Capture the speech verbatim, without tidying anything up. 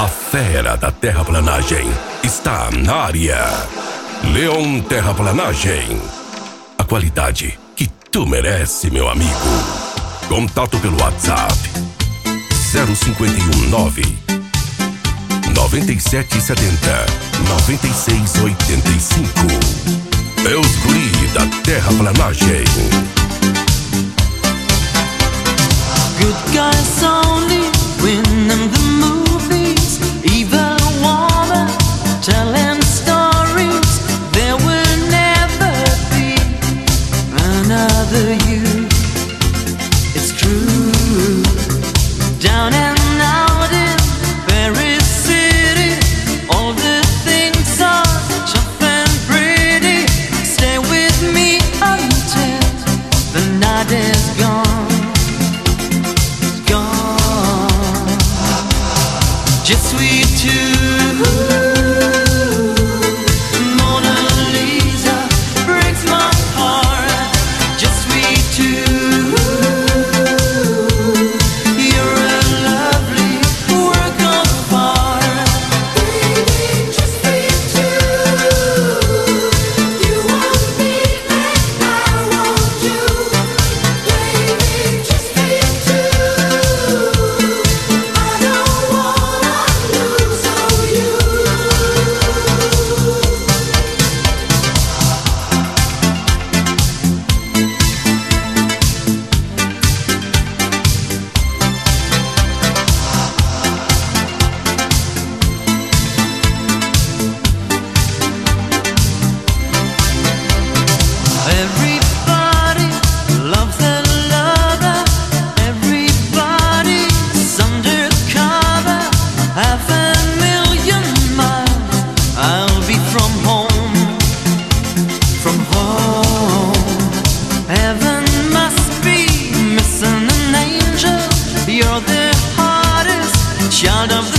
A fera da terraplanagem está na área. Leon Terraplanagem. A qualidade que tu merece, meu amigo. Contato pelo WhatsApp zero cinco um nove nove sete sete zero nove seis oito cinco. É os guri da terraplanagem. Good guys only win in the movies. Evil woman telling stories. There will never be another you. It's true. Down and out in Paris City, all the things are tough and pretty. Stay with me until the night is gone. Just we two. Mona Lisa breaks my heart. Just we two. You're a lovely work of art. Baby, just we two. You want me and I want you. Baby, just we two. I don't want everybody loves a lover. Everybody's undercover. Half a million miles I'll be from home, from home. Heaven must be missing an angel. You're the hardest child of